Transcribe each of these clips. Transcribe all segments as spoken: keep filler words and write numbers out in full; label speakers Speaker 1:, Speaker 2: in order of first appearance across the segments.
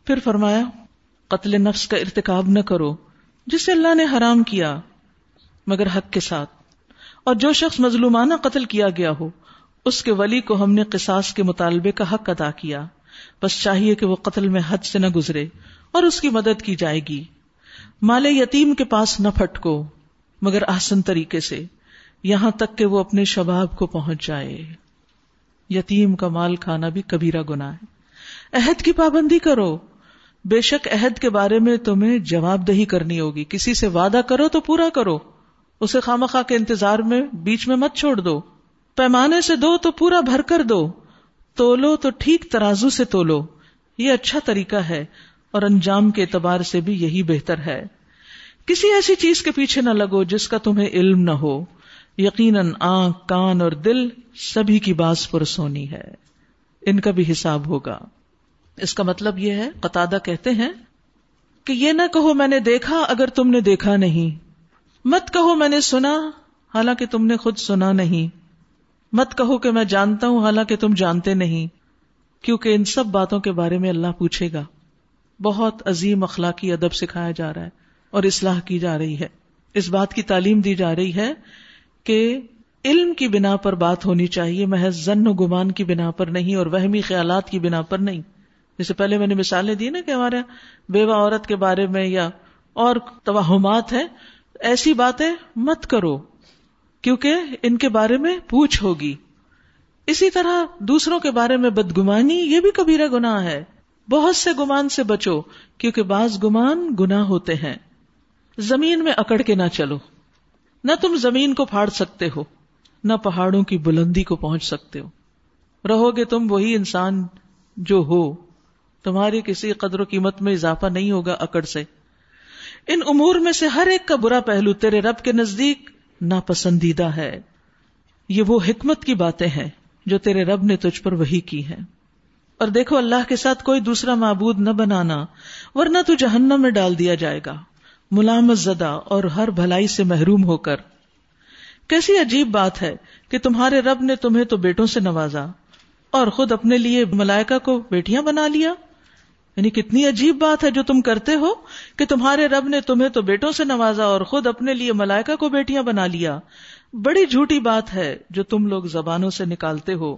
Speaker 1: پھر فرمایا قتل نفس کا ارتکاب نہ کرو جسے اللہ نے حرام کیا مگر حق کے ساتھ، اور جو شخص مظلومانہ قتل کیا گیا ہو اس کے ولی کو ہم نے قصاص کے مطالبے کا حق ادا کیا، بس چاہیے کہ وہ قتل میں حد سے نہ گزرے اور اس کی مدد کی جائے گی۔ مال یتیم کے پاس نہ پھٹکو مگر احسن طریقے سے، یہاں تک کہ وہ اپنے شباب کو پہنچ جائے۔ یتیم کا مال کھانا بھی کبیرہ گناہ ہے۔ عہد کی پابندی کرو، بے شک عہد کے بارے میں تمہیں جواب دہی کرنی ہوگی۔ کسی سے وعدہ کرو تو پورا کرو، اسے خامخواہ کے انتظار میں بیچ میں مت چھوڑ دو۔ پیمانے سے دو تو پورا بھر کر دو، تولو تو ٹھیک ترازو سے تولو، یہ اچھا طریقہ ہے اور انجام کے اعتبار سے بھی یہی بہتر ہے۔ کسی ایسی چیز کے پیچھے نہ لگو جس کا تمہیں علم نہ ہو، یقیناً آنکھ، کان اور دل سبھی کی باز پرسونی ہے، ان کا بھی حساب ہوگا۔ اس کا مطلب یہ ہے، قتادہ کہتے ہیں کہ یہ نہ کہو میں نے دیکھا اگر تم نے دیکھا نہیں، مت کہو میں نے سنا حالانکہ تم نے خود سنا نہیں، مت کہو کہ میں جانتا ہوں حالانکہ تم جانتے نہیں، کیونکہ ان سب باتوں کے بارے میں اللہ پوچھے گا۔ بہت عظیم اخلاقی ادب سکھایا جا رہا ہے اور اصلاح کی جا رہی ہے، اس بات کی تعلیم دی جا رہی ہے کہ علم کی بنا پر بات ہونی چاہیے، محض ظن و گمان کی بنا پر نہیں اور وہمی خیالات کی بنا پر نہیں۔ جیسے پہلے میں نے مثالیں دی نا کہ ہمارے بیوہ عورت کے بارے میں یا اور توہمات ہیں، ایسی باتیں مت کرو کیونکہ ان کے بارے میں پوچھ ہوگی۔ اسی طرح دوسروں کے بارے میں بدگمانی، یہ بھی کبیرہ گناہ ہے۔ بہت سے گمان سے بچو کیونکہ بعض گمان گناہ ہوتے ہیں۔ زمین میں اکڑ کے نہ چلو، نہ تم زمین کو پھاڑ سکتے ہو نہ پہاڑوں کی بلندی کو پہنچ سکتے ہو، رہو گے تم وہی انسان جو ہو، تمہاری کسی قدر و قیمت میں اضافہ نہیں ہوگا اکڑ سے۔ ان امور میں سے ہر ایک کا برا پہلو تیرے رب کے نزدیک ناپسندیدہ ہے، یہ وہ حکمت کی باتیں ہیں جو تیرے رب نے تجھ پر وحی کی ہیں۔ اور دیکھو اللہ کے ساتھ کوئی دوسرا معبود نہ بنانا ورنہ تو جہنم میں ڈال دیا جائے گا، ملامت زدہ اور ہر بھلائی سے محروم ہو کر۔ کیسی عجیب بات ہے کہ تمہارے رب نے تمہیں تو بیٹوں سے نوازا اور خود اپنے لیے ملائکہ کو بیٹیاں بنا لیا۔ یعنی کتنی عجیب بات ہے جو تم کرتے ہو کہ تمہارے رب نے تمہیں تو بیٹوں سے نوازا اور خود اپنے لیے ملائکہ کو بیٹیاں بنا لیا۔ بڑی جھوٹی بات ہے جو تم لوگ زبانوں سے نکالتے ہو۔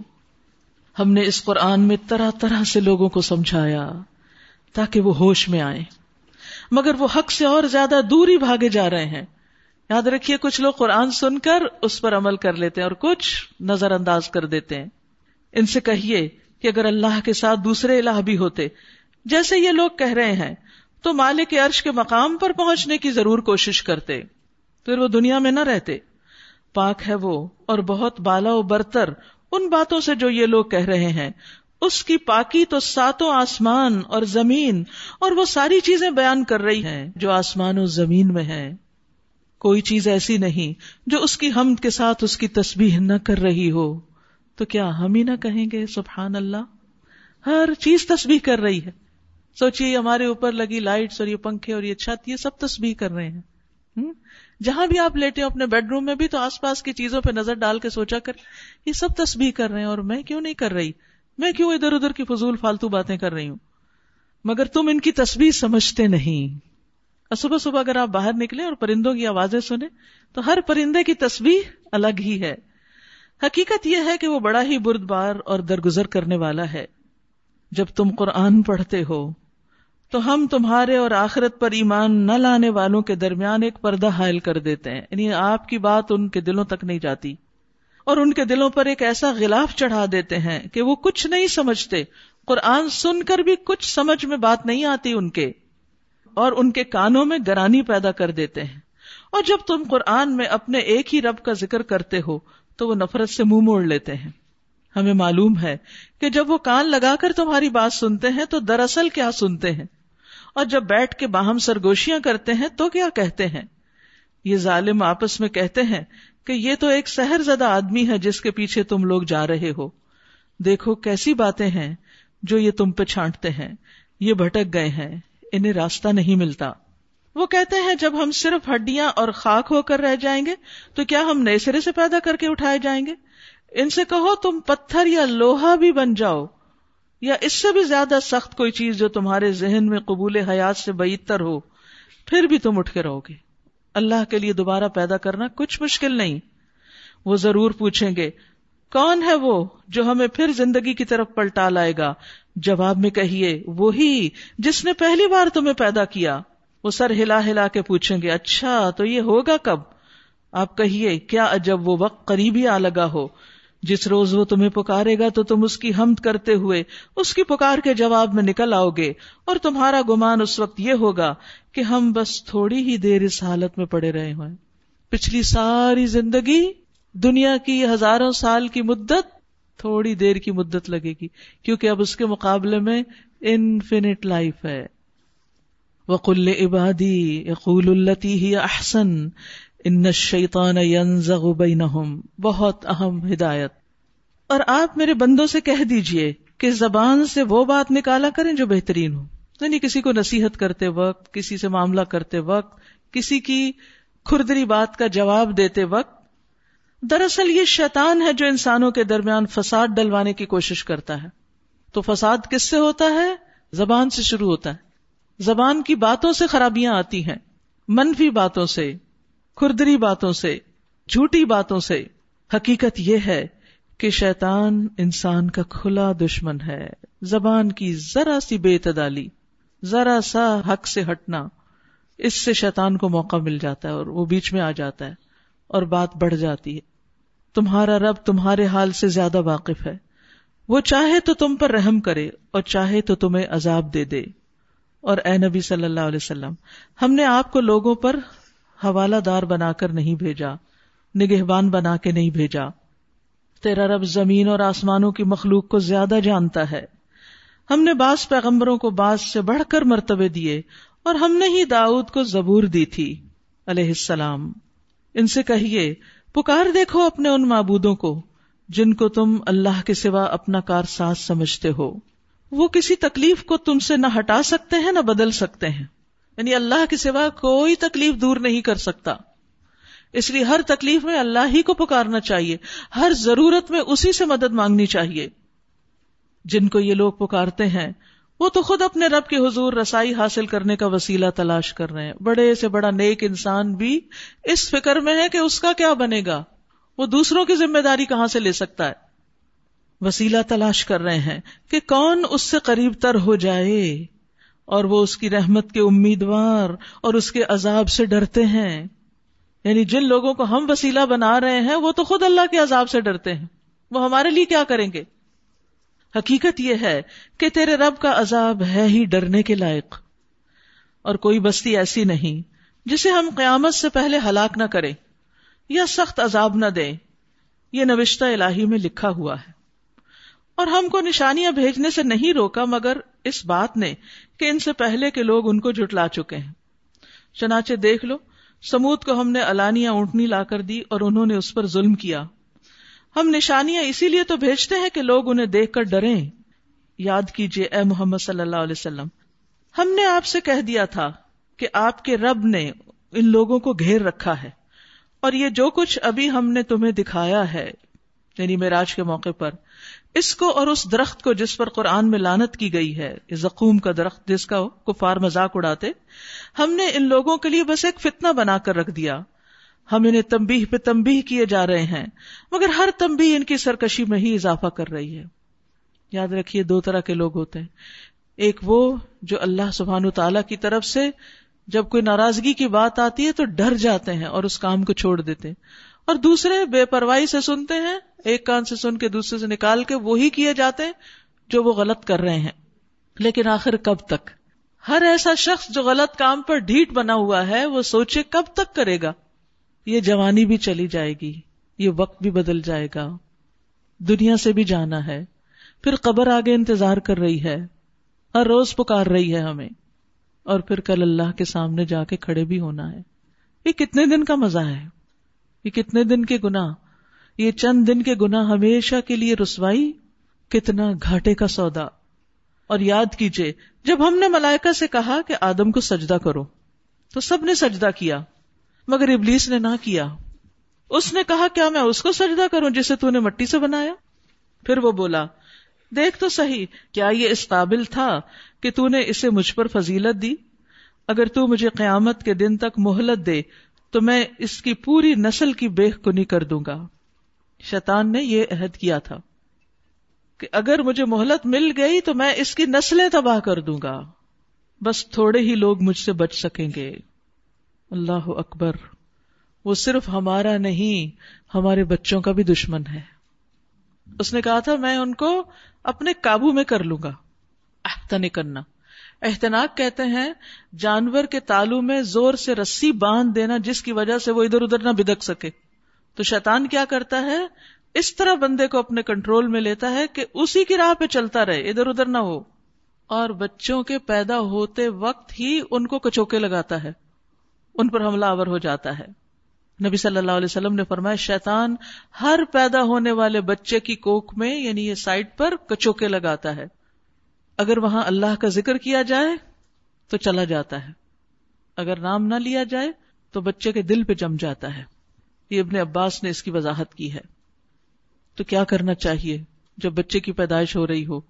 Speaker 1: ہم نے اس قرآن میں طرح طرح سے لوگوں کو سمجھایا تاکہ وہ ہوش میں آئیں، مگر وہ حق سے اور زیادہ دور ہی بھاگے جا رہے ہیں۔ یاد رکھیے کچھ لوگ قرآن سن کر اس پر عمل کر لیتے ہیں اور کچھ نظر انداز کر دیتے ہیں۔ ان سے کہیے کہ اگر اللہ کے ساتھ دوسرے الہ بھی ہوتے جیسے یہ لوگ کہہ رہے ہیں تو مالک عرش کے مقام پر پہنچنے کی ضرور کوشش کرتے، پھر وہ دنیا میں نہ رہتے۔ پاک ہے وہ اور بہت بالا و برتر ان باتوں سے جو یہ لوگ کہہ رہے ہیں، اس کی پاکی تو ساتوں آسمان اور زمین اور وہ ساری چیزیں بیان کر رہی ہیں جو آسمان و زمین میں ہیں۔ کوئی چیز ایسی نہیں جو اس کی حمد کے ساتھ اس کی تسبیح نہ کر رہی ہو، تو کیا ہم ہی نہ کہیں گے سبحان اللہ؟ ہر چیز تسبیح کر رہی ہے۔ سوچئے ہمارے اوپر لگی لائٹس اور یہ پنکھے اور یہ چھت، یہ سب تسبیح کر رہے ہیں۔ جہاں بھی آپ لیٹے ہو اپنے بیڈ روم میں بھی تو آس پاس کی چیزوں پہ نظر ڈال کے سوچا کر یہ سب تسبیح کر رہے ہیں، اور میں کیوں نہیں کر رہی؟ میں کیوں ادھر ادھر کی فضول فالتو باتیں کر رہی ہوں؟ مگر تم ان کی تسبیح سمجھتے نہیں۔ اور صبح صبح اگر آپ باہر نکلیں اور پرندوں کی آوازیں سنیں تو ہر پرندے کی تسبیح الگ ہی ہے۔ حقیقت یہ ہے کہ وہ بڑا ہی بردبار اور درگزر کرنے والا ہے۔ جب تم قرآن پڑھتے ہو تو ہم تمہارے اور آخرت پر ایمان نہ لانے والوں کے درمیان ایک پردہ حائل کر دیتے ہیں، یعنی آپ کی بات ان کے دلوں تک نہیں جاتی، اور ان کے دلوں پر ایک ایسا غلاف چڑھا دیتے ہیں کہ وہ کچھ نہیں سمجھتے۔ قرآن سن کر بھی کچھ سمجھ میں بات نہیں آتی ان کے، اور ان کے کانوں میں گرانی پیدا کر دیتے ہیں۔ اور جب تم قرآن میں اپنے ایک ہی رب کا ذکر کرتے ہو تو وہ نفرت سے منہ موڑ لیتے ہیں۔ ہمیں معلوم ہے کہ جب وہ کان لگا کر تمہاری بات سنتے ہیں تو دراصل کیا سنتے ہیں، اور جب بیٹھ کے باہم سرگوشیاں کرتے ہیں تو کیا کہتے ہیں۔ یہ ظالم آپس میں کہتے ہیں کہ یہ تو ایک سحر زدہ آدمی ہے جس کے پیچھے تم لوگ جا رہے ہو۔ دیکھو کیسی باتیں ہیں جو یہ تم پہ چھانٹتے ہیں، یہ بھٹک گئے ہیں، انہیں راستہ نہیں ملتا۔ وہ کہتے ہیں جب ہم صرف ہڈیاں اور خاک ہو کر رہ جائیں گے تو کیا ہم نئے سرے سے پیدا کر کے اٹھائے جائیں گے؟ ان سے کہو تم پتھر یا لوہا بھی بن جاؤ یا اس سے بھی زیادہ سخت کوئی چیز جو تمہارے ذہن میں قبول حیات سے بعید تر ہو، پھر بھی تم اٹھ کے رہو گے. اللہ کے لیے دوبارہ پیدا کرنا کچھ مشکل نہیں. وہ ضرور پوچھیں گے کون ہے وہ جو ہمیں پھر زندگی کی طرف پلٹا لائے گا؟ جواب میں کہیے وہی جس نے پہلی بار تمہیں پیدا کیا. وہ سر ہلا ہلا کے پوچھیں گے اچھا تو یہ ہوگا کب؟ آپ کہیے کیا عجب وہ وقت قریبی آ لگا ہو جس روز وہ تمہیں پکارے گا تو تم اس کی حمد کرتے ہوئے اس کی پکار کے جواب میں نکل آؤ گے، اور تمہارا گمان اس وقت یہ ہوگا کہ ہم بس تھوڑی ہی دیر اس حالت میں پڑے رہے ہوئے. پچھلی ساری زندگی، دنیا کی ہزاروں سال کی مدت تھوڑی دیر کی مدت لگے گی، کیونکہ اب اس کے مقابلے میں انفینٹ لائف ہے. وَقُلْ لِعِبَادِي يَقُولُوا الَّتِي هِيَ أَحْسَنُ إِنَّ الشَّيْطَانَ يَنزَغُ بَيْنَهُمْ. بہت اہم ہدایت. اور آپ میرے بندوں سے کہہ دیجئے کہ زبان سے وہ بات نکالا کریں جو بہترین ہو. یعنی کسی کو نصیحت کرتے وقت، کسی سے معاملہ کرتے وقت، کسی کی کھردری بات کا جواب دیتے وقت. دراصل یہ شیطان ہے جو انسانوں کے درمیان فساد ڈلوانے کی کوشش کرتا ہے. تو فساد کس سے ہوتا ہے؟ زبان سے شروع ہوتا ہے. زبان کی باتوں سے خرابیاں آتی ہیں، منفی باتوں سے، کھردری باتوں سے، جھوٹی باتوں سے. حقیقت یہ ہے کہ شیطان انسان کا کھلا دشمن ہے. زبان کی ذرا سی بے اعتدالی، ذرا سا حق سے ہٹنا، اس سے شیطان کو موقع مل جاتا ہے اور وہ بیچ میں آ جاتا ہے اور بات بڑھ جاتی ہے. تمہارا رب تمہارے حال سے زیادہ واقف ہے. وہ چاہے تو تم پر رحم کرے اور چاہے تو تمہیں عذاب دے دے. اور اے نبی صلی اللہ علیہ وسلم، ہم نے آپ کو لوگوں پر حوالہ دار بنا کر نہیں بھیجا، نگہبان بنا کے نہیں بھیجا. تیرا رب زمین اور آسمانوں کی مخلوق کو زیادہ جانتا ہے. ہم نے بعض پیغمبروں کو بعض سے بڑھ کر مرتبے دیے، اور ہم نے ہی داؤد کو زبور دی تھی علیہ السلام. ان سے کہیے پکار دیکھو اپنے ان معبودوں کو جن کو تم اللہ کے سوا اپنا کارساز سمجھتے ہو. وہ کسی تکلیف کو تم سے نہ ہٹا سکتے ہیں نہ بدل سکتے ہیں. یعنی اللہ کے سوا کوئی تکلیف دور نہیں کر سکتا. اس لیے ہر تکلیف میں اللہ ہی کو پکارنا چاہیے، ہر ضرورت میں اسی سے مدد مانگنی چاہیے. جن کو یہ لوگ پکارتے ہیں وہ تو خود اپنے رب کے حضور رسائی حاصل کرنے کا وسیلہ تلاش کر رہے ہیں. بڑے سے بڑا نیک انسان بھی اس فکر میں ہے کہ اس کا کیا بنے گا، وہ دوسروں کی ذمہ داری کہاں سے لے سکتا ہے. وسیلہ تلاش کر رہے ہیں کہ کون اس سے قریب تر ہو جائے، اور وہ اس کی رحمت کے امیدوار اور اس کے عذاب سے ڈرتے ہیں. یعنی جن لوگوں کو ہم وسیلہ بنا رہے ہیں وہ تو خود اللہ کے عذاب سے ڈرتے ہیں، وہ ہمارے لیے کیا کریں گے. حقیقت یہ ہے کہ تیرے رب کا عذاب ہے ہی ڈرنے کے لائق، اور کوئی بستی ایسی نہیں جسے ہم قیامت سے پہلے ہلاک نہ کریں یا سخت عذاب نہ دیں. یہ نوشتہ الہی میں لکھا ہوا ہے. اور ہم کو نشانیاں بھیجنے سے نہیں روکا مگر اس بات نے کہ ان سے پہلے کے لوگ ان کو جھٹلا چکے ہیں. چنانچہ دیکھ لو، سمود کو ہم نے علانیہ اونٹنی لا کر دی اور انہوں نے اس پر ظلم کیا. ہم نشانیاں اسی لیے تو بھیجتے ہیں کہ لوگ انہیں دیکھ کر ڈریں. یاد کیجئے اے محمد صلی اللہ علیہ وسلم، ہم نے آپ سے کہہ دیا تھا کہ آپ کے رب نے ان لوگوں کو گھیر رکھا ہے، اور یہ جو کچھ ابھی ہم نے تمہیں دکھایا ہے، یعنی معراج کے موقع پر، اس کو اور اس درخت کو جس پر قرآن میں لعنت کی گئی ہے، زقوم کا درخت جس کا کفار مذاق اڑاتے، ہم نے ان لوگوں کے لیے بس ایک فتنہ بنا کر رکھ دیا. ہم انہیں تنبیہ پہ تنبیہ کیے جا رہے ہیں، مگر ہر تنبیہ ان کی سرکشی میں ہی اضافہ کر رہی ہے. یاد رکھیے دو طرح کے لوگ ہوتے ہیں. ایک وہ جو اللہ سبحانہ تعالیٰ کی طرف سے جب کوئی ناراضگی کی بات آتی ہے تو ڈر جاتے ہیں اور اس کام کو چھوڑ دیتے ہیں، اور دوسرے بے پرواہی سے سنتے ہیں، ایک کان سے سن کے دوسرے سے نکال کے وہی کیے جاتے ہیں جو وہ غلط کر رہے ہیں. لیکن آخر کب تک؟ ہر ایسا شخص جو غلط کام پر ڈھیٹ بنا ہوا ہے وہ سوچے کب تک کرے گا. یہ جوانی بھی چلی جائے گی، یہ وقت بھی بدل جائے گا، دنیا سے بھی جانا ہے، پھر قبر آگے انتظار کر رہی ہے، ہر روز پکار رہی ہے ہمیں، اور پھر کل اللہ کے سامنے جا کے کھڑے بھی ہونا ہے. یہ کتنے دن کا مزہ ہے، یہ کتنے دن کے گناہ، یہ چند دن کے گناہ ہمیشہ کے لیے رسوائی، کتنا گھاٹے کا سودا. اور یاد کیجئے جب ہم نے ملائکہ سے کہا کہ آدم کو سجدہ کرو تو سب نے سجدہ کیا مگر ابلیس نے نہ کیا. اس نے کہا کیا میں اس کو سجدہ کروں جسے تو نے مٹی سے بنایا؟ پھر وہ بولا دیکھ تو صحیح کیا یہ اس قابل تھا کہ تو نے اسے مجھ پر فضیلت دی؟ اگر تو مجھے قیامت کے دن تک مہلت دے تو میں اس کی پوری نسل کی بے کنی کر دوں گا. شیطان نے یہ عہد کیا تھا کہ اگر مجھے مہلت مل گئی تو میں اس کی نسلیں تباہ کر دوں گا، بس تھوڑے ہی لوگ مجھ سے بچ سکیں گے. اللہ اکبر. وہ صرف ہمارا نہیں، ہمارے بچوں کا بھی دشمن ہے. اس نے کہا تھا میں ان کو اپنے قابو میں کر لوں گا. احتنکنا، احتناک کہتے ہیں جانور کے تالو میں زور سے رسی باندھ دینا جس کی وجہ سے وہ ادھر ادھر نہ بدک سکے. تو شیطان کیا کرتا ہے، اس طرح بندے کو اپنے کنٹرول میں لیتا ہے کہ اسی کی راہ پہ چلتا رہے، ادھر ادھر نہ ہو. اور بچوں کے پیدا ہوتے وقت ہی ان کو کچوکے لگاتا ہے، ان پر حملہ آور ہو جاتا ہے. نبی صلی اللہ علیہ وسلم نے فرمایا شیطان ہر پیدا ہونے والے بچے کی کوکھ میں یعنی یہ سائڈ پر کچوکے لگاتا ہے. اگر وہاں اللہ کا ذکر کیا جائے تو چلا جاتا ہے، اگر نام نہ لیا جائے تو بچے کے دل پہ جم جاتا ہے. یہ ابن عباس نے اس کی وضاحت کی ہے. تو کیا کرنا چاہیے جب بچے کی پیدائش ہو رہی ہو؟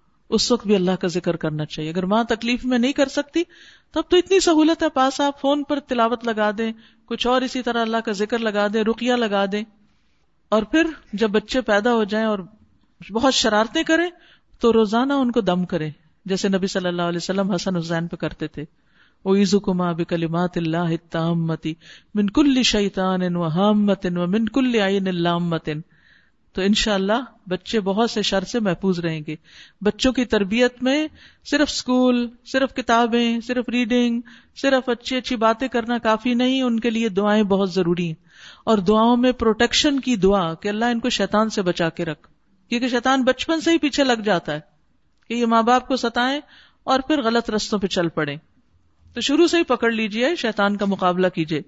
Speaker 1: اس وقت بھی اللہ کا ذکر کرنا چاہیے. اگر ماں تکلیف میں نہیں کر سکتی تب تو اتنی سہولت ہے پاس، آپ فون پر تلاوت لگا دیں، کچھ اور اسی طرح اللہ کا ذکر لگا دیں، رقیہ لگا دیں. اور پھر جب بچے پیدا ہو جائیں اور بہت شرارتیں کریں تو روزانہ ان کو دم کریں، جیسے نبی صلی اللہ علیہ وسلم حسن حسین پہ کرتے تھے. اعوذکما بکلمات اللہ التامۃ من کل شیطان وہامۃ ومن کل عین لامۃ. تو انشاءاللہ بچے بہت سے شر سے محفوظ رہیں گے. بچوں کی تربیت میں صرف اسکول، صرف کتابیں، صرف ریڈنگ، صرف اچھی اچھی باتیں کرنا کافی نہیں، ان کے لیے دعائیں بہت ضروری ہیں. اور دعاؤں میں پروٹیکشن کی دعا کہ اللہ ان کو شیطان سے بچا کے رکھ، کیونکہ شیطان بچپن سے ہی پیچھے لگ جاتا ہے کہ یہ ماں باپ کو ستائیں اور پھر غلط رستوں پہ چل پڑیں. تو شروع سے ہی پکڑ لیجئے، شیطان کا مقابلہ کیجئے.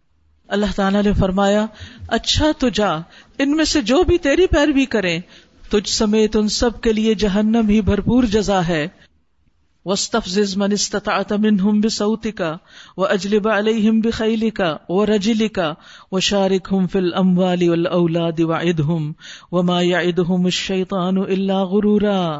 Speaker 1: اللہ تعالیٰ نے فرمایا اچھا تو جا، ان میں سے جو بھی تیری پیروی کریں تجھ سمیت ان سب کے لیے جہنم ہی بھرپور جزا ہے. وَاسْتَفْزِزْ مَنِ اسْتَطَعْتَ مِنْهُمْ بِصَوْتِكَ وَأَجْلِبْ عَلَيْهِمْ بِخَيْلِكَ وَرَجِلِكَ وَشَارِكْهُمْ فِي الْأَمْوَالِ وَالْأَوْلَادِ وَعِدْهُمْ وَمَا يَعِدُهُمُ الشَّيْطَانُ إِلَّا غُرُورًا.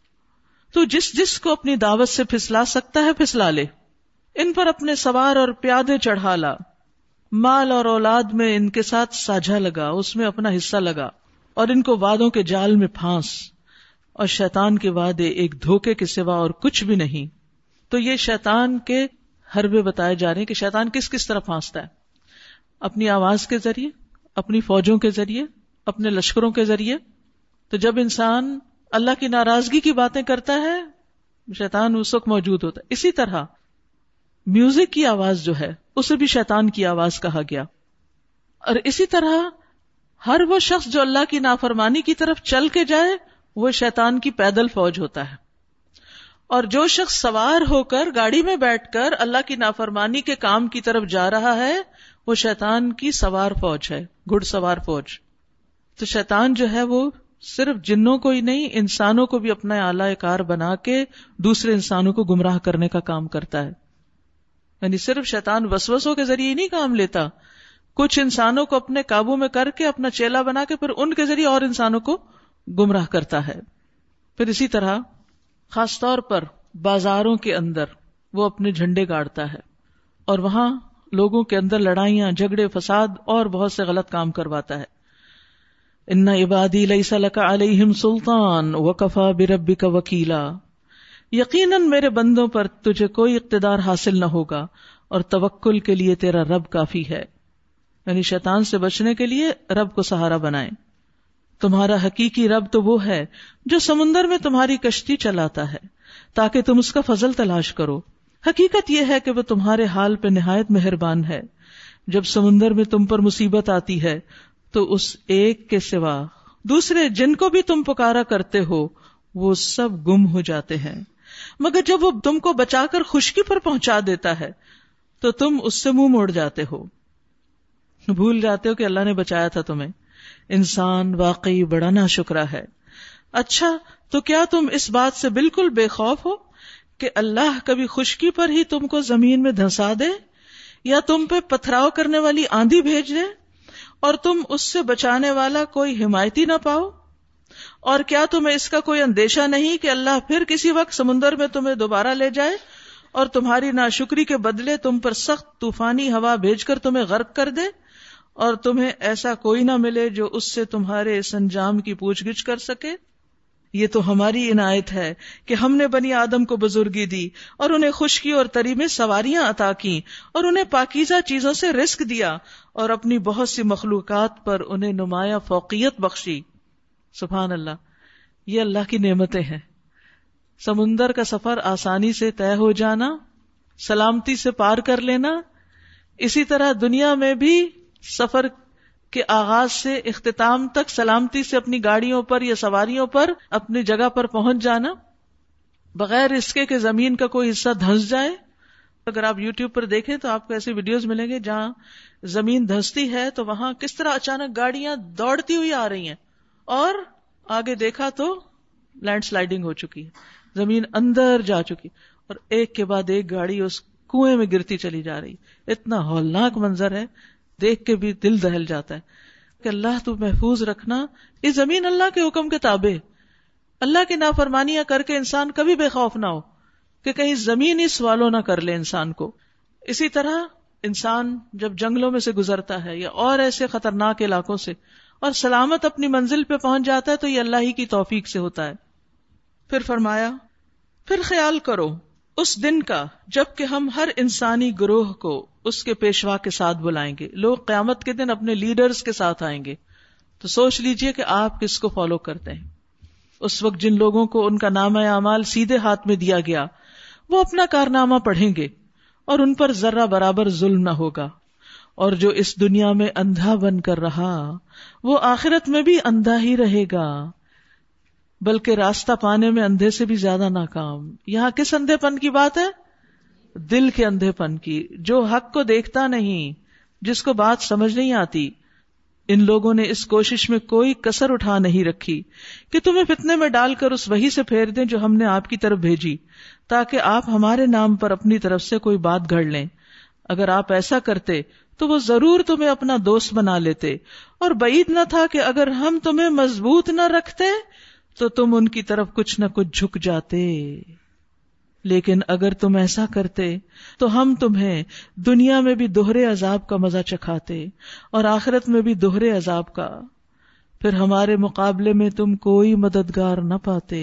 Speaker 1: تو جس جس کو اپنی دعوت سے پھسلا سکتا ہے پھسلا لے، ان پر اپنے سوار اور پیادے چڑھا لا، مال اور اولاد میں ان کے ساتھ ساجھا لگا، اس میں اپنا حصہ لگا، اور ان کو وعدوں کے جال میں پھانس. اور شیطان کے وعدے ایک دھوکے کے سوا اور کچھ بھی نہیں. تو یہ شیطان کے حربے بتائے جا رہے ہیں کہ شیطان کس کس طرح پھانستا ہے. اپنی آواز کے ذریعے، اپنی فوجوں کے ذریعے، اپنے لشکروں کے ذریعے. تو جب انسان اللہ کی ناراضگی کی باتیں کرتا ہے شیطان اس وقت موجود ہوتا ہے. اسی طرح میوزک کی آواز جو ہے اسے بھی شیطان کی آواز کہا گیا. اور اسی طرح ہر وہ شخص جو اللہ کی نافرمانی کی طرف چل کے جائے وہ شیطان کی پیدل فوج ہوتا ہے، اور جو شخص سوار ہو کر گاڑی میں بیٹھ کر اللہ کی نافرمانی کے کام کی طرف جا رہا ہے وہ شیطان کی سوار فوج ہے، گھڑ سوار فوج. تو شیطان جو ہے وہ صرف جنوں کو ہی نہیں انسانوں کو بھی اپنا اعلی کار بنا کے دوسرے انسانوں کو گمراہ کرنے کا کام کرتا ہے. یعنی صرف شیطان وسوسوں کے ذریعے نہیں کام لیتا، کچھ انسانوں کو اپنے قابو میں کر کے اپنا چیلا بنا کے پھر ان کے ذریعے اور انسانوں کو گمراہ کرتا ہے. پھر اسی طرح خاص طور پر بازاروں کے اندر وہ اپنے جھنڈے گاڑتا ہے اور وہاں لوگوں کے اندر لڑائیاں، جھگڑے، فساد اور بہت سے غلط کام کرواتا ہے. ان عبادی لیس لک علیہم سلطان وکفی بربک وکیلا. یقیناً میرے بندوں پر تجھے کوئی اقتدار حاصل نہ ہوگا اور توکل کے لیے تیرا رب کافی ہے. یعنی شیطان سے بچنے کے لیے رب کو سہارا بنائیں. تمہارا حقیقی رب تو وہ ہے جو سمندر میں تمہاری کشتی چلاتا ہے تاکہ تم اس کا فضل تلاش کرو. حقیقت یہ ہے کہ وہ تمہارے حال پہ نہایت مہربان ہے. جب سمندر میں تم پر مصیبت آتی ہے تو اس ایک کے سوا دوسرے جن کو بھی تم پکارا کرتے ہو وہ سب گم ہو جاتے ہیں، مگر جب وہ تم کو بچا کر خشکی پر پہنچا دیتا ہے تو تم اس سے منہ موڑ جاتے ہو، بھول جاتے ہو کہ اللہ نے بچایا تھا تمہیں. انسان واقعی بڑا ناشکرا ہے. اچھا تو کیا تم اس بات سے بالکل بے خوف ہو کہ اللہ کبھی خشکی پر ہی تم کو زمین میں دھنسا دے یا تم پہ پتھراؤ کرنے والی آندھی بھیج دے اور تم اس سے بچانے والا کوئی حمایتی نہ پاؤ؟ اور کیا تمہیں اس کا کوئی اندیشہ نہیں کہ اللہ پھر کسی وقت سمندر میں تمہیں دوبارہ لے جائے اور تمہاری ناشکری کے بدلے تم پر سخت طوفانی ہوا بھیج کر تمہیں غرق کر دے، اور تمہیں ایسا کوئی نہ ملے جو اس سے تمہارے اس انجام کی پوچھ گچھ کر سکے؟ یہ تو ہماری عنایت ہے کہ ہم نے بنی آدم کو بزرگی دی اور انہیں خشکی اور تری میں سواریاں عطا کیں اور انہیں پاکیزہ چیزوں سے رزق دیا اور اپنی بہت سی مخلوقات پر انہیں نمایاں فوقیت بخشی۔ سبحان اللہ، یہ اللہ کی نعمتیں ہیں۔ سمندر کا سفر آسانی سے طے ہو جانا، سلامتی سے پار کر لینا، اسی طرح دنیا میں بھی سفر کے آغاز سے اختتام تک سلامتی سے اپنی گاڑیوں پر یا سواریوں پر اپنی جگہ پر پہنچ جانا، بغیر اس کے کہ زمین کا کوئی حصہ دھنس جائے۔ اگر آپ یوٹیوب پر دیکھیں تو آپ کو ایسی ویڈیوز ملیں گے جہاں زمین دھنستی ہے تو وہاں کس طرح اچانک گاڑیاں دوڑتی ہوئی آ رہی ہیں اور آگے دیکھا تو لینڈ سلائیڈنگ ہو چکی ہے، زمین اندر جا چکی اور ایک کے بعد ایک گاڑی اس کنویں میں گرتی چلی جا رہی۔ اتنا ہولناک منظر ہے، دیکھ کے بھی دل دہل جاتا ہے کہ اللہ تو محفوظ رکھنا۔ یہ زمین اللہ کے حکم کے تابع، اللہ کی نافرمانیاں کر کے انسان کبھی بے خوف نہ ہو کہ کہیں زمین ہی سوالو نہ کر لے انسان کو۔ اسی طرح انسان جب جنگلوں میں سے گزرتا ہے یا اور ایسے خطرناک علاقوں سے اور سلامت اپنی منزل پہ پہنچ جاتا ہے تو یہ اللہ ہی کی توفیق سے ہوتا ہے۔ پھر فرمایا، پھر خیال کرو اس دن کا جب کہ ہم ہر انسانی گروہ کو اس کے پیشوا کے ساتھ بلائیں گے۔ لوگ قیامت کے دن اپنے لیڈرز کے ساتھ آئیں گے، تو سوچ لیجئے کہ آپ کس کو فالو کرتے ہیں۔ اس وقت جن لوگوں کو ان کا نامہ اعمال سیدھے ہاتھ میں دیا گیا وہ اپنا کارنامہ پڑھیں گے اور ان پر ذرہ برابر ظلم نہ ہوگا، اور جو اس دنیا میں اندھا بن کر رہا وہ آخرت میں بھی اندھا ہی رہے گا، بلکہ راستہ پانے میں اندھے سے بھی زیادہ ناکام۔ یہاں کس اندھے پن کی بات ہے؟ دل کے اندھے پن کی، جو حق کو دیکھتا نہیں، جس کو بات سمجھ نہیں آتی۔ ان لوگوں نے اس کوشش میں کوئی کسر اٹھا نہیں رکھی کہ تمہیں فتنے میں ڈال کر اس وحی سے پھیر دیں جو ہم نے آپ کی طرف بھیجی، تاکہ آپ ہمارے نام پر اپنی طرف سے کوئی بات گھڑ لیں۔ اگر آپ ایسا کرتے تو وہ ضرور تمہیں اپنا دوست بنا لیتے، اور بعید نہ تھا کہ اگر ہم تمہیں مضبوط نہ رکھتے تو تم ان کی طرف کچھ نہ کچھ جھک جاتے، لیکن اگر تم ایسا کرتے تو ہم تمہیں دنیا میں بھی دوہرے عذاب کا مزہ چکھاتے اور آخرت میں بھی دوہرے عذاب کا، پھر ہمارے مقابلے میں تم کوئی مددگار نہ پاتے۔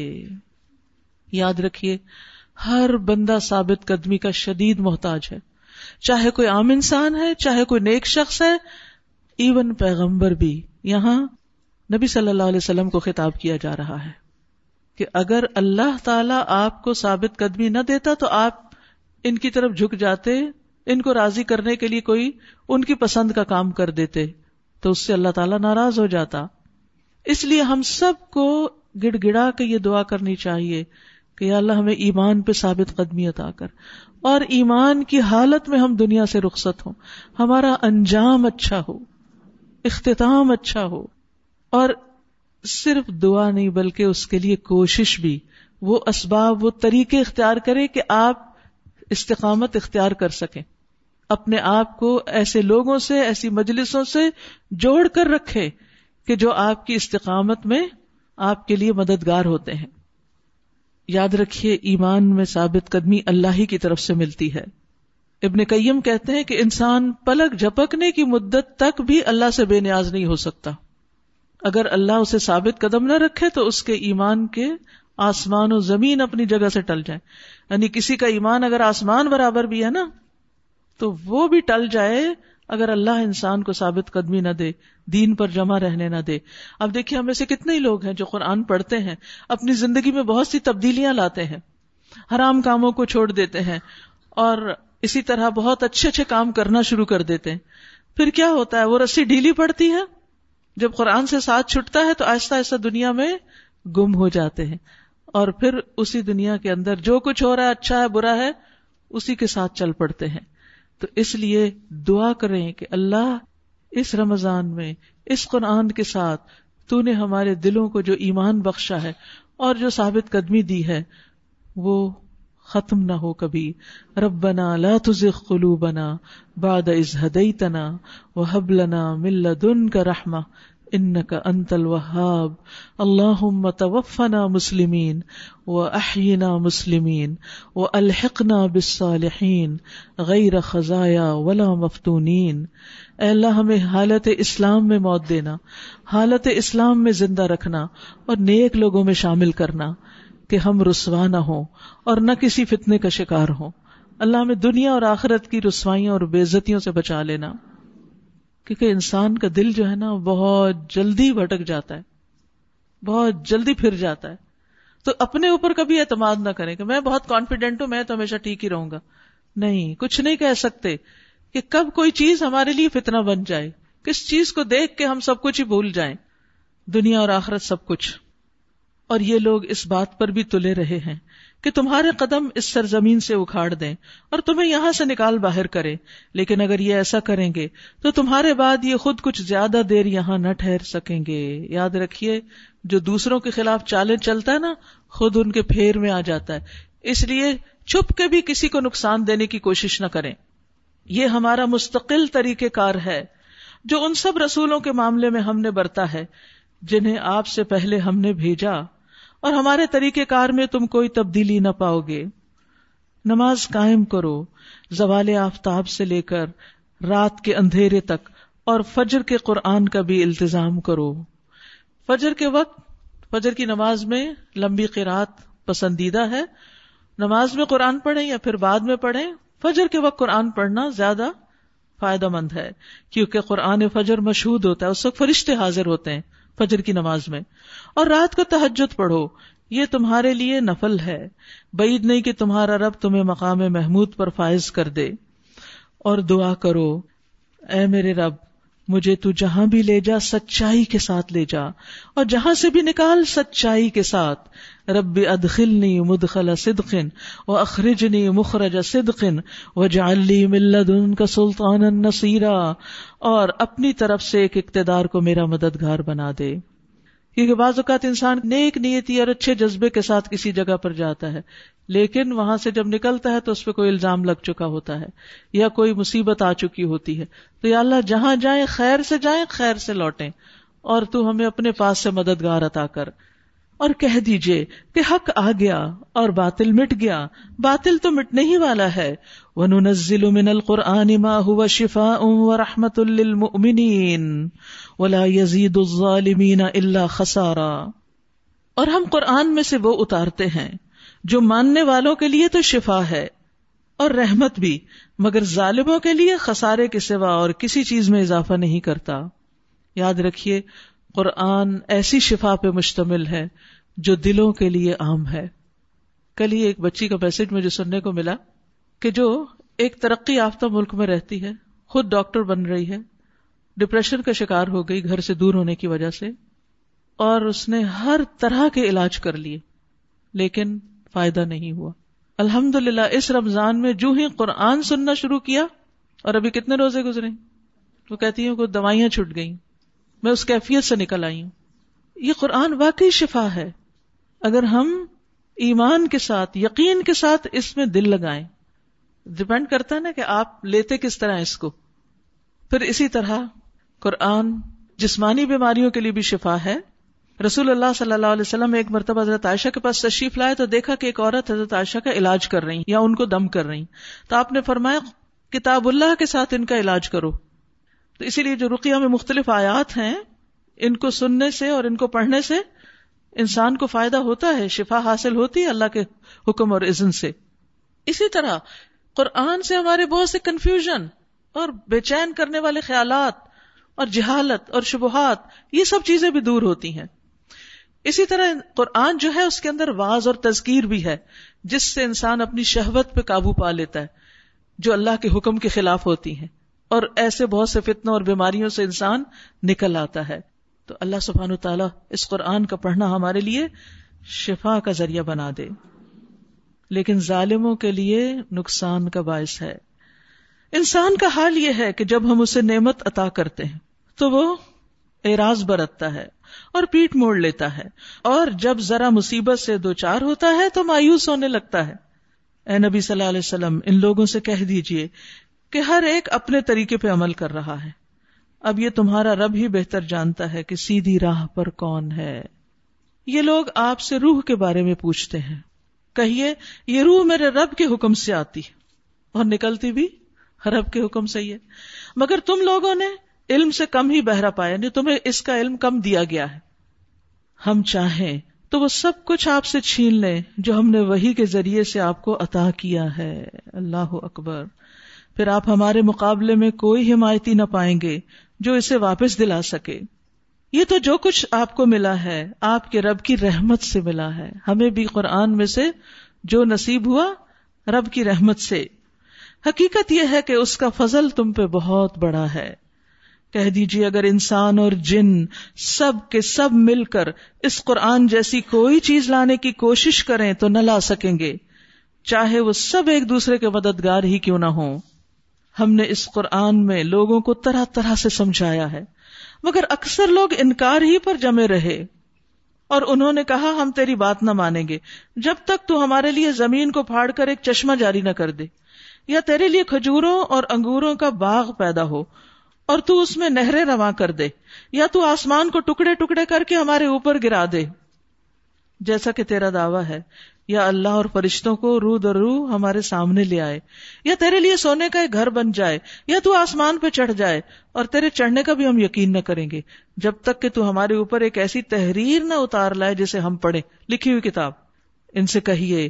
Speaker 1: یاد رکھیے، ہر بندہ ثابت قدمی کا شدید محتاج ہے، چاہے کوئی عام انسان ہے، چاہے کوئی نیک شخص ہے، ایون پیغمبر بھی۔ یہاں نبی صلی اللہ علیہ وسلم کو خطاب کیا جا رہا ہے کہ اگر اللہ تعالیٰ آپ کو ثابت قدمی نہ دیتا تو آپ ان کی طرف جھک جاتے، ان کو راضی کرنے کے لیے کوئی ان کی پسند کا کام کر دیتے، تو اس سے اللہ تعالیٰ ناراض ہو جاتا۔ اس لیے ہم سب کو گڑ گڑا کے یہ دعا کرنی چاہیے کہ یا اللہ ہمیں ایمان پہ ثابت قدمی عطا کر، اور ایمان کی حالت میں ہم دنیا سے رخصت ہوں، ہمارا انجام اچھا ہو، اختتام اچھا ہو، اور صرف دعا نہیں بلکہ اس کے لیے کوشش بھی، وہ اسباب، وہ طریقے اختیار کرے کہ آپ استقامت اختیار کر سکیں، اپنے آپ کو ایسے لوگوں سے، ایسی مجلسوں سے جوڑ کر رکھے کہ جو آپ کی استقامت میں آپ کے لیے مددگار ہوتے ہیں۔ یاد رکھیے، ایمان میں ثابت قدمی اللہ ہی کی طرف سے ملتی ہے۔ ابن قیم کہتے ہیں کہ انسان پلک جھپکنے کی مدت تک بھی اللہ سے بے نیاز نہیں ہو سکتا۔ اگر اللہ اسے ثابت قدم نہ رکھے تو اس کے ایمان کے آسمان و زمین اپنی جگہ سے ٹل جائیں۔ یعنی کسی کا ایمان اگر آسمان برابر بھی ہے نا تو وہ بھی ٹل جائے اگر اللہ انسان کو ثابت قدمی نہ دے، دین پر جمع رہنے نہ دے۔ اب دیکھیے، ہم میں سے کتنے ہی لوگ ہیں جو قرآن پڑھتے ہیں، اپنی زندگی میں بہت سی تبدیلیاں لاتے ہیں، حرام کاموں کو چھوڑ دیتے ہیں اور اسی طرح بہت اچھے اچھے کام کرنا شروع کر دیتے ہیں۔ پھر کیا ہوتا ہے؟ وہ رسی ڈھیلی پڑتی ہے، جب قرآن سے ساتھ چھٹتا ہے تو آہستہ آہستہ دنیا میں گم ہو جاتے ہیں، اور پھر اسی دنیا کے اندر جو کچھ ہو رہا ہے، اچھا ہے برا ہے، اسی کے ساتھ چل پڑتے ہیں۔ تو اس لیے دعا کریں کہ اللہ اس رمضان میں اس قرآن کے ساتھ تو نے ہمارے دلوں کو جو ایمان بخشا ہے اور جو ثابت قدمی دی ہے وہ ختم نہ ہو کبھی۔ ربنا لا تزغ قلوبنا بعد اذ ہدیتنا وہب لنا من لدنک رحمہ انک انت الوہاب اللہم توفنا مسلمین واحینا مسلمین والحقنا بالصالحین غیر خزایا ولا مفتونین. اے اللہ ہمیں حالت اسلام میں موت دینا، حالت اسلام میں زندہ رکھنا اور نیک لوگوں میں شامل کرنا کہ ہم رسوا نہ ہوں اور نہ کسی فتنے کا شکار ہوں. اللہ ہمیں دنیا اور آخرت کی رسوائیوں اور بے عزتیوں سے بچا لینا، کیونکہ انسان کا دل جو ہے نا بہت جلدی بھٹک جاتا ہے، بہت جلدی پھر جاتا ہے. تو اپنے اوپر کبھی اعتماد نہ کریں کہ میں بہت کانفیڈنٹ ہوں، میں تو ہمیشہ ٹھیک ہی رہوں گا. نہیں، کچھ نہیں کہہ سکتے کہ کب کوئی چیز ہمارے لیے فتنہ بن جائے، کس چیز کو دیکھ کے ہم سب کچھ ہی بھول جائیں، دنیا اور آخرت سب کچھ. اور یہ لوگ اس بات پر بھی تلے رہے ہیں کہ تمہارے قدم اس سرزمین سے اکھاڑ دیں اور تمہیں یہاں سے نکال باہر کریں، لیکن اگر یہ ایسا کریں گے تو تمہارے بعد یہ خود کچھ زیادہ دیر یہاں نہ ٹھہر سکیں گے. یاد رکھیے، جو دوسروں کے خلاف چالیں چلتا ہے نا، خود ان کے پھیر میں آ جاتا ہے. اس لیے چھپ کے بھی کسی کو نقصان دینے کی کوشش نہ کریں. یہ ہمارا مستقل طریقہ کار ہے جو ان سب رسولوں کے معاملے میں ہم نے برتا ہے جنہیں آپ سے پہلے ہم نے بھیجا، اور ہمارے طریقہ کار میں تم کوئی تبدیلی نہ پاؤ گے. نماز قائم کرو زوال آفتاب سے لے کر رات کے اندھیرے تک، اور فجر کے قرآن کا بھی التزام کرو. فجر کے وقت فجر کی نماز میں لمبی قرات پسندیدہ ہے. نماز میں قرآن پڑھیں یا پھر بعد میں پڑھیں، فجر کے وقت قرآن پڑھنا زیادہ فائدہ مند ہے، کیونکہ قرآن فجر مشہود ہوتا ہے، اس وقت فرشتے حاضر ہوتے ہیں فجر کی نماز میں. اور رات کو تہجد پڑھو، یہ تمہارے لیے نفل ہے، بعید نہیں کہ تمہارا رب تمہیں مقام محمود پر فائز کر دے. اور دعا کرو، اے میرے رب مجھے تو جہاں بھی لے جا سچائی کے ساتھ لے جا، اور جہاں سے بھی نکال سچائی کے ساتھ. رب ادخلنی مدخل صدق واخرجنی مخرج صدق واجعل لی من لدنک سلطانا نصیرا. اور اپنی طرف سے ایک اقتدار کو میرا مددگار بنا دے. کیونکہ بعض اوقات انسان نیک نیتی اور اچھے جذبے کے ساتھ کسی جگہ پر جاتا ہے، لیکن وہاں سے جب نکلتا ہے تو اس پہ کوئی الزام لگ چکا ہوتا ہے یا کوئی مصیبت آ چکی ہوتی ہے. تو یا اللہ جہاں جائیں خیر سے جائیں، خیر سے لوٹیں، اور تو ہمیں اپنے پاس سے مددگار عطا کر. اور کہہ دیجئے کہ حق آ گیا اور باطل مٹ گیا، باطل تو مٹنے ہی والا ہے. وَنُنَزِّلُ مِنَ الْقُرْآنِ مَا هُوَ شِفَاءٌ وَرَحْمَةٌ لِّلْمُؤْمِنِينَ وَلَا يَزِيدُ الظَّالِمِينَ إِلَّا خَسَارًا. اور ہم قرآن میں سے وہ اتارتے ہیں جو ماننے والوں کے لیے تو شفا ہے اور رحمت بھی، مگر ظالموں کے لیے خسارے کے سوا اور کسی چیز میں اضافہ نہیں کرتا. یاد رکھیے، قرآن ایسی شفا پہ مشتمل ہے جو دلوں کے لیے عام ہے. کل ہی ایک بچی کا میسج مجھے سننے کو ملا کہ جو ایک ترقی یافتہ ملک میں رہتی ہے، خود ڈاکٹر بن رہی ہے، ڈپریشن کا شکار ہو گئی گھر سے دور ہونے کی وجہ سے، اور اس نے ہر طرح کے علاج کر لیے لیکن فائدہ نہیں ہوا. الحمدللہ اس رمضان میں جو ہی قرآن سننا شروع کیا، اور ابھی کتنے روزے گزرے، وہ کہتی ہیں کہ دوائیاں چھٹ گئیں، میں اس کیفیت سے نکل آئی ہوں. یہ قرآن واقعی شفا ہے اگر ہم ایمان کے ساتھ، یقین کے ساتھ اس میں دل لگائیں. ڈیپینڈ کرتا ہے نا کہ آپ لیتے کس طرح اس کو. پھر اسی طرح قرآن جسمانی بیماریوں کے لیے بھی شفا ہے. رسول اللہ صلی اللہ علیہ وسلم ایک مرتبہ حضرت عائشہ کے پاس تشریف لائے تو دیکھا کہ ایک عورت حضرت عائشہ کا علاج کر رہی یا ان کو دم کر رہی، تو آپ نے فرمایا کتاب اللہ کے ساتھ ان کا علاج کرو. تو اسی لیے جو رقیہ میں مختلف آیات ہیں، ان کو سننے سے اور ان کو پڑھنے سے انسان کو فائدہ ہوتا ہے، شفا حاصل ہوتی ہے اللہ کے حکم اور اذن سے. اسی طرح قرآن سے ہمارے بہت سے کنفیوژن اور بے چین کرنے والے خیالات اور جہالت اور شبہات، یہ سب چیزیں بھی دور ہوتی ہیں. اسی طرح قرآن جو ہے اس کے اندر واعظ اور تذکیر بھی ہے، جس سے انسان اپنی شہوت پہ قابو پا لیتا ہے جو اللہ کے حکم کے خلاف ہوتی ہیں، اور ایسے بہت سے فتنوں اور بیماریوں سے انسان نکل آتا ہے. تو اللہ سبحانہ وتعالی اس قرآن کا پڑھنا ہمارے لیے شفا کا ذریعہ بنا دے، لیکن ظالموں کے لیے نقصان کا باعث ہے. انسان کا حال یہ ہے کہ جب ہم اسے نعمت عطا کرتے ہیں تو وہ اعراض برتتا ہے اور پیٹ موڑ لیتا ہے، اور جب ذرا مصیبت سے دوچار ہوتا ہے تو مایوس ہونے لگتا ہے. اے نبی صلی اللہ علیہ وسلم، ان لوگوں سے کہہ دیجئے کہ ہر ایک اپنے طریقے پہ عمل کر رہا ہے، اب یہ تمہارا رب ہی بہتر جانتا ہے کہ سیدھی راہ پر کون ہے۔ یہ لوگ آپ سے روح کے بارے میں پوچھتے ہیں، کہیے یہ روح میرے رب کے حکم سے آتی اور نکلتی بھی رب کے حکم سے ہی ہے، مگر تم لوگوں نے علم سے کم ہی بہرا پایا، نہیں تمہیں اس کا علم کم دیا گیا ہے۔ ہم چاہیں تو وہ سب کچھ آپ سے چھین لیں جو ہم نے وحی کے ذریعے سے آپ کو عطا کیا ہے۔ اللہ اکبر۔ پھر آپ ہمارے مقابلے میں کوئی حمایتی نہ پائیں گے جو اسے واپس دلا سکے۔ یہ تو جو کچھ آپ کو ملا ہے آپ کے رب کی رحمت سے ملا ہے، ہمیں بھی قرآن میں سے جو نصیب ہوا رب کی رحمت سے۔ حقیقت یہ ہے کہ اس کا فضل تم پہ بہت بڑا ہے۔ کہہ دیجیے اگر انسان اور جن سب کے سب مل کر اس قرآن جیسی کوئی چیز لانے کی کوشش کریں تو نہ لا سکیں گے، چاہے وہ سب ایک دوسرے کے مددگار ہی کیوں نہ ہوں۔ ہم نے اس قرآن میں لوگوں کو طرح طرح سے سمجھایا ہے، مگر اکثر لوگ انکار ہی پر جمے رہے، اور انہوں نے کہا ہم تیری بات نہ مانیں گے جب تک تو ہمارے لیے زمین کو پھاڑ کر ایک چشمہ جاری نہ کر دے، یا تیرے لیے کھجوروں اور انگوروں کا باغ پیدا ہو اور تو اس میں نہریں رواں کر دے، یا تو آسمان کو ٹکڑے ٹکڑے کر کے ہمارے اوپر گرا دے جیسا کہ تیرا دعویٰ ہے، یا اللہ اور فرشتوں کو روح در روح ہمارے سامنے لے آئے، یا تیرے لیے سونے کا ایک گھر بن جائے، یا تو آسمان پہ چڑھ جائے، اور تیرے چڑھنے کا بھی ہم یقین نہ کریں گے جب تک کہ تو ہمارے اوپر ایک ایسی تحریر نہ اتار لائے جسے ہم پڑھیں، لکھی ہوئی کتاب۔ ان سے کہیے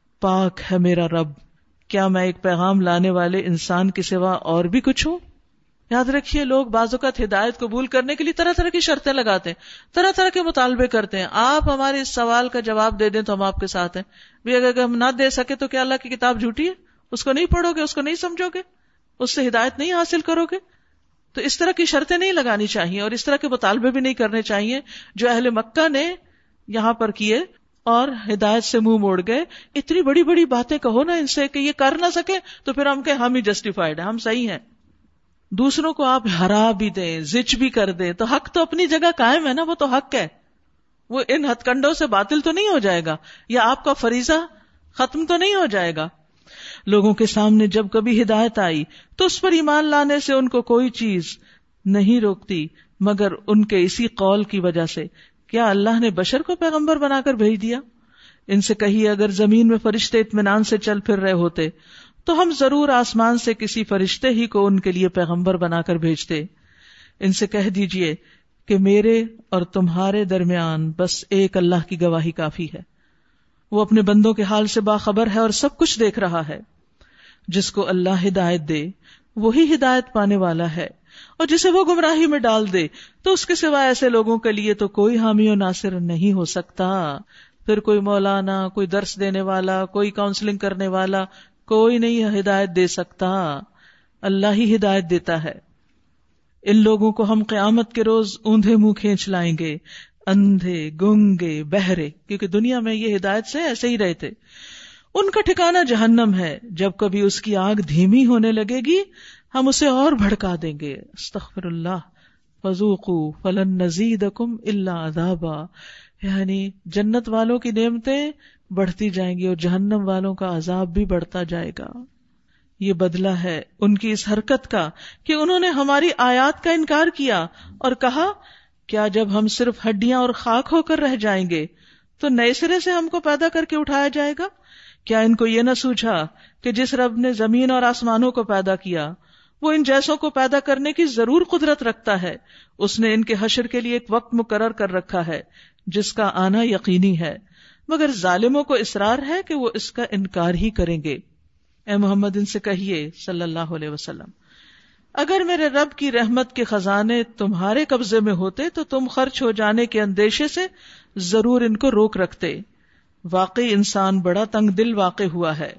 Speaker 1: پاک ہے میرا رب، کیا میں ایک پیغام لانے والے انسان کے سوا اور بھی کچھ ہوں؟ یاد رکھیے لوگ بعض اوقات ہدایت قبول کرنے کے لیے طرح طرح کی شرطیں لگاتے ہیں، طرح طرح کے مطالبے کرتے ہیں۔ آپ ہمارے اس سوال کا جواب دے دیں تو ہم آپ کے ساتھ ہیں بھی، اگر ہم نہ دے سکے تو کیا اللہ کی کتاب جھوٹی ہے؟ اس کو نہیں پڑھو گے، اس کو نہیں سمجھو گے، اس سے ہدایت نہیں حاصل کرو گے؟ تو اس طرح کی شرطیں نہیں لگانی چاہیے، اور اس طرح کے مطالبے بھی نہیں کرنے چاہیے جو اہل مکہ نے یہاں پر کیے اور ہدایت سے منہ موڑ گئے۔ اتنی بڑی بڑی باتیں کہو نا ان سے کہ یہ کر نہ سکے تو پھر ہم کہ ہم ہی جسٹیفائڈ ہیں، ہم صحیح ہیں۔ دوسروں کو آپ ہرا بھی دیں، زچ بھی کر دیں تو حق تو اپنی جگہ قائم ہے نا، وہ تو حق ہے، وہ ان ہتھ کنڈوں سے باطل تو نہیں ہو جائے گا، یا آپ کا فریضہ ختم تو نہیں ہو جائے گا۔ لوگوں کے سامنے جب کبھی ہدایت آئی تو اس پر ایمان لانے سے ان کو کوئی چیز نہیں روکتی مگر ان کے اسی قول کی وجہ سے، کیا اللہ نے بشر کو پیغمبر بنا کر بھیج دیا؟ ان سے کہیے اگر زمین میں فرشتے اطمینان سے چل پھر رہے ہوتے تو ہم ضرور آسمان سے کسی فرشتے ہی کو ان کے لیے پیغمبر بنا کر بھیجتے۔ ان سے کہہ دیجئے کہ میرے اور تمہارے درمیان بس ایک اللہ کی گواہی کافی ہے، وہ اپنے بندوں کے حال سے باخبر ہے اور سب کچھ دیکھ رہا ہے۔ جس کو اللہ ہدایت دے وہی ہدایت پانے والا ہے، اور جسے وہ گمراہی میں ڈال دے تو اس کے سوا ایسے لوگوں کے لیے تو کوئی حامی و ناصر نہیں ہو سکتا۔ پھر کوئی مولانا، کوئی درس دینے والا، کوئی کاؤنسلنگ کرنے والا، کوئی نہیں ہدایت دے سکتا، اللہ ہی ہدایت دیتا ہے۔ ان لوگوں کو ہم قیامت کے روز اوندھے منہ کھینچ لائیں گے، اندھے، گنگے، بہرے، کیونکہ دنیا میں یہ ہدایت سے ایسے ہی رہے تھے۔ ان کا ٹھکانہ جہنم ہے، جب کبھی اس کی آگ دھیمی ہونے لگے گی ہم اسے اور بھڑکا دیں گے۔ استغفر اللہ۔ فذوقوا فلن نزیدکم الا عذابا، یعنی جنت والوں کی نعمتیں بڑھتی جائیں گی اور جہنم والوں کا عذاب بھی بڑھتا جائے گا۔ یہ بدلہ ہے ان کی اس حرکت کا کہ انہوں نے ہماری آیات کا انکار کیا اور کہا کیا جب ہم صرف ہڈیاں اور خاک ہو کر رہ جائیں گے تو نئے سرے سے ہم کو پیدا کر کے اٹھایا جائے گا؟ کیا ان کو یہ نہ سوچا کہ جس رب نے زمین اور آسمانوں کو پیدا کیا وہ ان جیسوں کو پیدا کرنے کی ضرور قدرت رکھتا ہے، اس نے ان کے حشر کے لیے ایک وقت مقرر کر رکھا ہے جس کا آنا یقینی ہے، مگر ظالموں کو اصرار ہے کہ وہ اس کا انکار ہی کریں گے۔ اے محمد ان سے کہیے صلی اللہ علیہ وسلم، اگر میرے رب کی رحمت کے خزانے تمہارے قبضے میں ہوتے تو تم خرچ ہو جانے کے اندیشے سے ضرور ان کو روک رکھتے۔ واقعی انسان بڑا تنگ دل واقع ہوا ہے۔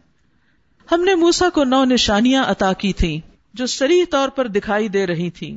Speaker 1: ہم نے موسیٰ کو نو نشانیاں عطا کی تھیں جو صریح طور پر دکھائی دے رہی تھیں۔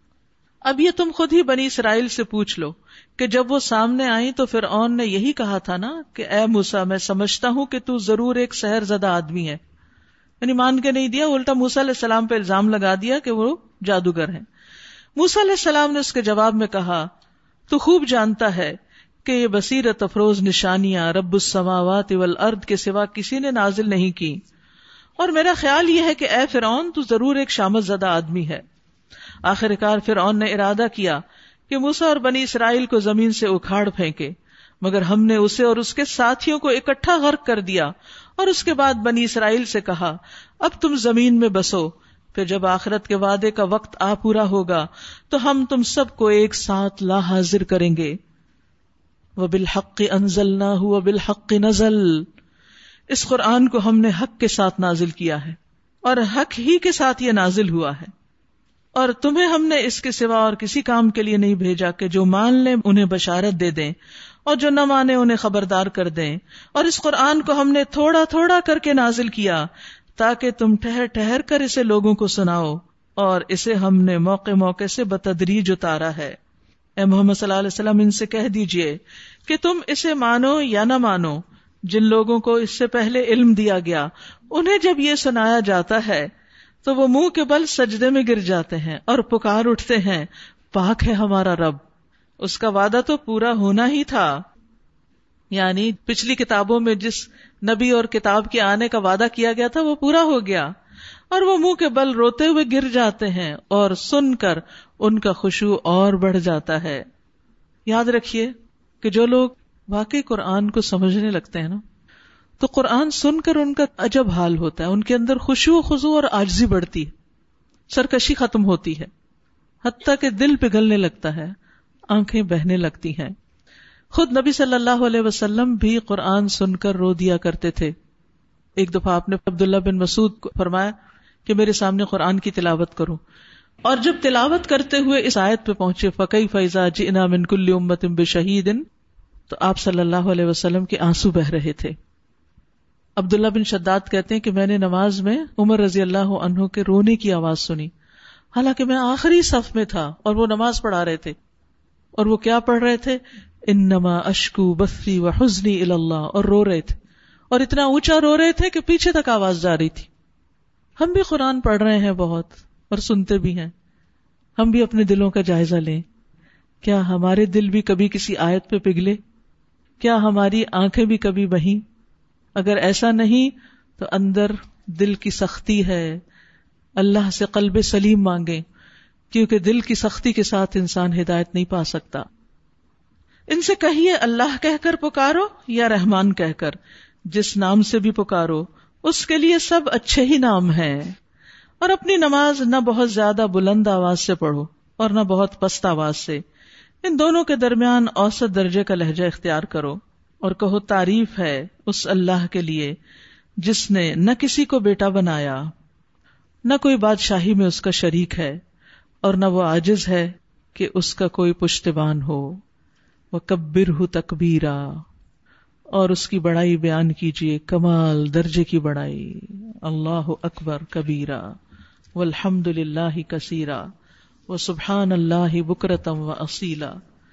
Speaker 1: اب یہ تم خود ہی بنی اسرائیل سے پوچھ لو کہ جب وہ سامنے آئیں تو فرعون نے یہی کہا تھا نا کہ اے موسیٰ میں سمجھتا ہوں کہ تو ضرور ایک سحر زدہ آدمی ہے، یعنی مان کے نہیں دیا، الٹا موسیٰ علیہ السلام پہ الزام لگا دیا کہ وہ جادوگر ہیں۔ موسیٰ علیہ السلام نے اس کے جواب میں کہا تو خوب جانتا ہے کہ یہ بصیرت افروز نشانیاں رب السماوات والارض کے سوا کسی نے نازل نہیں کی، اور میرا خیال یہ ہے کہ اے فرعون تو ضرور ایک شامت زدہ آدمی ہے۔ آخر کار فرعون نے ارادہ کیا کہ موسیٰ اور بنی اسرائیل کو زمین سے اکھاڑ پھینکے، مگر ہم نے اسے اور اس کے ساتھیوں کو اکٹھا غرق کر دیا، اور اس کے بعد بنی اسرائیل سے کہا اب تم زمین میں بسو، پھر جب آخرت کے وعدے کا وقت آ پورا ہوگا تو ہم تم سب کو ایک ساتھ لا حاضر کریں گے۔ وَبِالْحَقِّ أَنزَلْنَاهُ وَبِالْحَقِّ نَزَلَ، اس قرآن کو ہم نے حق کے ساتھ نازل کیا ہے اور حق ہی کے ساتھ یہ نازل ہوا ہے، اور تمہیں ہم نے اس کے سوا اور کسی کام کے لیے نہیں بھیجا کہ جو مان لیں انہیں بشارت دے دیں اور جو نہ مانے انہیں خبردار کر دیں، اور اس قرآن کو ہم نے تھوڑا تھوڑا کر کے نازل کیا تاکہ تم ٹھہر ٹھہر کر اسے لوگوں کو سناؤ، اور اسے ہم نے موقع موقع سے بتدریج اتارا ہے۔ اے محمد صلی اللہ علیہ وسلم ان سے کہہ دیجئے کہ تم اسے مانو یا نہ مانو، جن لوگوں کو اس سے پہلے علم دیا گیا انہیں جب یہ سنایا جاتا ہے تو وہ منہ کے بل سجدے میں گر جاتے ہیں اور پکار اٹھتے ہیں پاک ہے ہمارا رب۔ اس کا وعدہ تو پورا ہونا ہی تھا، یعنی پچھلی کتابوں میں جس نبی اور کتاب کے آنے کا وعدہ کیا گیا تھا وہ پورا ہو گیا، اور وہ منہ کے بل روتے ہوئے گر جاتے ہیں اور سن کر ان کا خشوع اور بڑھ جاتا ہے۔ یاد رکھیے کہ جو لوگ واقعی قرآن کو سمجھنے لگتے ہیں نا تو قرآن سن کر ان کا عجب حال ہوتا ہے، ان کے اندر خشوع و خضوع اور عاجزی بڑھتی ہے، سرکشی ختم ہوتی ہے، حتیٰ کہ دل پگھلنے لگتا ہے، آنکھیں بہنے لگتی ہیں۔ خود نبی صلی اللہ علیہ وسلم بھی قرآن سن کر رو دیا کرتے تھے۔ ایک دفعہ آپ نے عبداللہ بن مسعود کو فرمایا کہ میرے سامنے قرآن کی تلاوت کرو، اور جب تلاوت کرتے ہوئے اس آیت پہ پہنچے فَكَيْفَ إِذَا جِئْنَا مِن كُلِّ أُمَّةٍ بِشَهِيدٍ، تو آپ صلی اللہ علیہ وسلم کے آنسو بہ رہے تھے۔ عبداللہ بن شداد کہتے ہیں کہ میں نے نماز میں عمر رضی اللہ عنہ کے رونے کی آواز سنی، حالانکہ میں آخری صف میں تھا اور وہ نماز پڑھا رہے تھے، اور وہ کیا پڑھ رہے تھے؟ انما اشکو بثی وحزنی الی اللہ، اور رو رہے تھے، اور اتنا اونچا رو رہے تھے کہ پیچھے تک آواز جا رہی تھی۔ ہم بھی قرآن پڑھ رہے ہیں بہت اور سنتے بھی ہیں، ہم بھی اپنے دلوں کا جائزہ لیں، کیا ہمارے دل بھی کبھی کسی آیت پہ پگھلے؟ کیا ہماری آنکھیں بھی کبھی بہیں؟ اگر ایسا نہیں تو اندر دل کی سختی ہے، اللہ سے قلب سلیم مانگیں، کیونکہ دل کی سختی کے ساتھ انسان ہدایت نہیں پا سکتا۔ ان سے کہیے اللہ کہہ کر پکارو یا رحمان کہہ کر، جس نام سے بھی پکارو اس کے لیے سب اچھے ہی نام ہیں، اور اپنی نماز نہ بہت زیادہ بلند آواز سے پڑھو اور نہ بہت پست آواز سے، ان دونوں کے درمیان اوسط درجے کا لہجہ اختیار کرو، اور کہو تعریف ہے اس اللہ کے لیے جس نے نہ کسی کو بیٹا بنایا، نہ کوئی بادشاہی میں اس کا شریک ہے، اور نہ وہ عاجز ہے کہ اس کا کوئی پشتبان ہو۔ وَكَبِّرْهُ تَكْبِيرًا، اور اس کی بڑائی بیان کیجئے، کمال درجے کی بڑائی۔ اللہ اکبر کبیرا والحمد للہ کثیرا وسبحان اللہ بکرۃ وأصیلا۔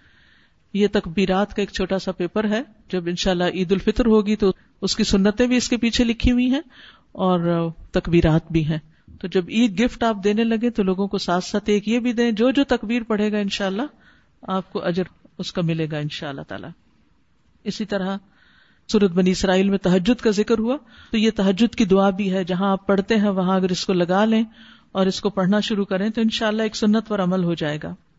Speaker 1: یہ تکبیرات کا ایک چھوٹا سا پیپر ہے، جب انشاءاللہ عید الفطر ہوگی تو اس کی سنتیں بھی اس کے پیچھے لکھی ہوئی ہیں اور تکبیرات بھی ہیں، تو جب عید گفٹ آپ دینے لگے تو لوگوں کو ساتھ ساتھ ایک یہ بھی دیں، جو جو تکبیر پڑھے گا انشاءاللہ آپ کو اجر اس کا ملے گا انشاءاللہ تعالی۔ اسی طرح سورۃ بنی اسرائیل میں تہجد کا ذکر ہوا، تو یہ تہجد کی دعا بھی ہے، جہاں آپ پڑھتے ہیں وہاں اگر اس کو لگا لیں اور اس کو پڑھنا شروع کریں تو انشاءاللہ ایک سنت پر عمل ہو جائے گا۔